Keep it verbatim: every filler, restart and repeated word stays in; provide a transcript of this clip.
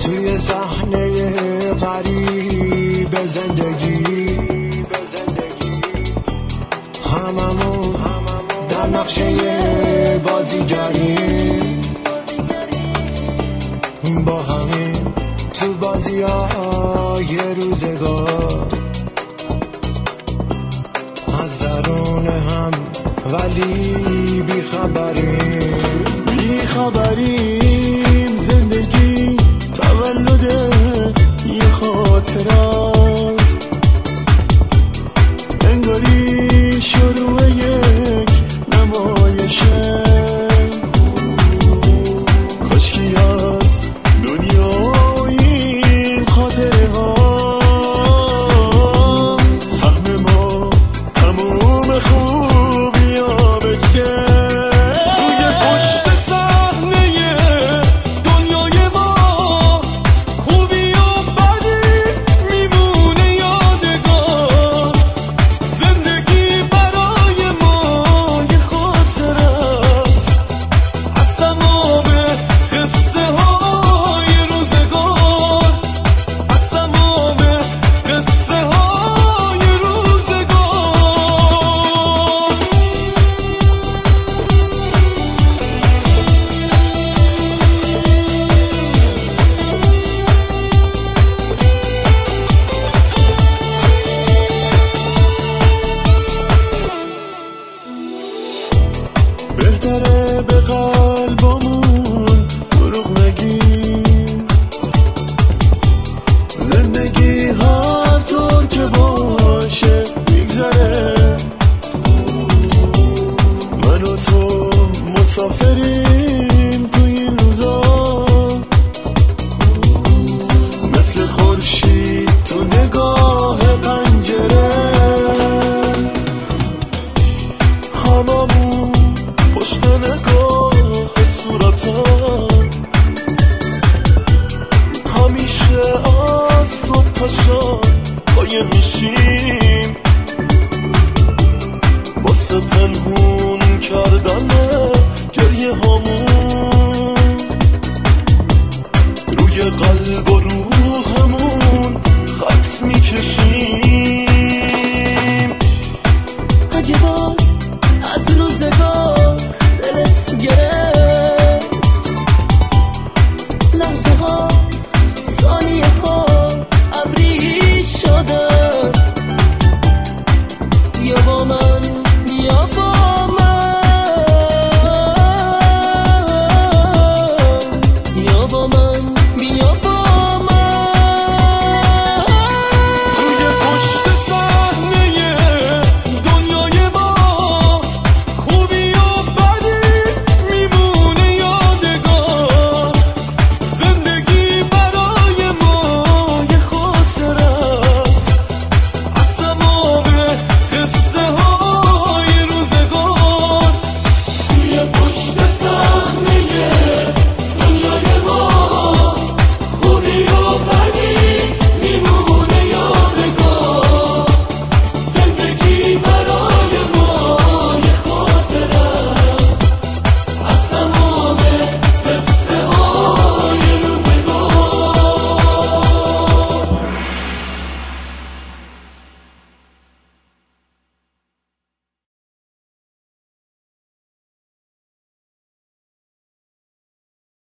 توی صحنه غریب زندگی هممون در نقشه بازیگری با همین تو بازی های روزگار از درون هم ولی بی خبریم بی خبریم زندگی تولد یه خاطر است انگاری شروع یک نمایشه کاشکی از دنیا این خاطره ها سهم ما تموم خوبی ها بشه توی پشت صحنه دنیای ما خوبی و بدی میمونه یادگار زندگی برای ما یه خاطر است از تمام قصه های روزگار از تمام قصه های روزگار بهتره به قلبمون دروغ نگیم زندگی هر طور که باشه میگذره من و تو مسافریم تو این روزا مثل خورشید تو نگاه پنجره هممون پشت نگاه صورتم همیشه از صبح تا شب قایم میشیم واسه پنهون کردن گریه هامون روی قلب و روحمون خط میکشیم اگه باز از روزگار دلت گرفت لحظه ها ثانیه ها ابری شده یا با من یا با من یا با من یا با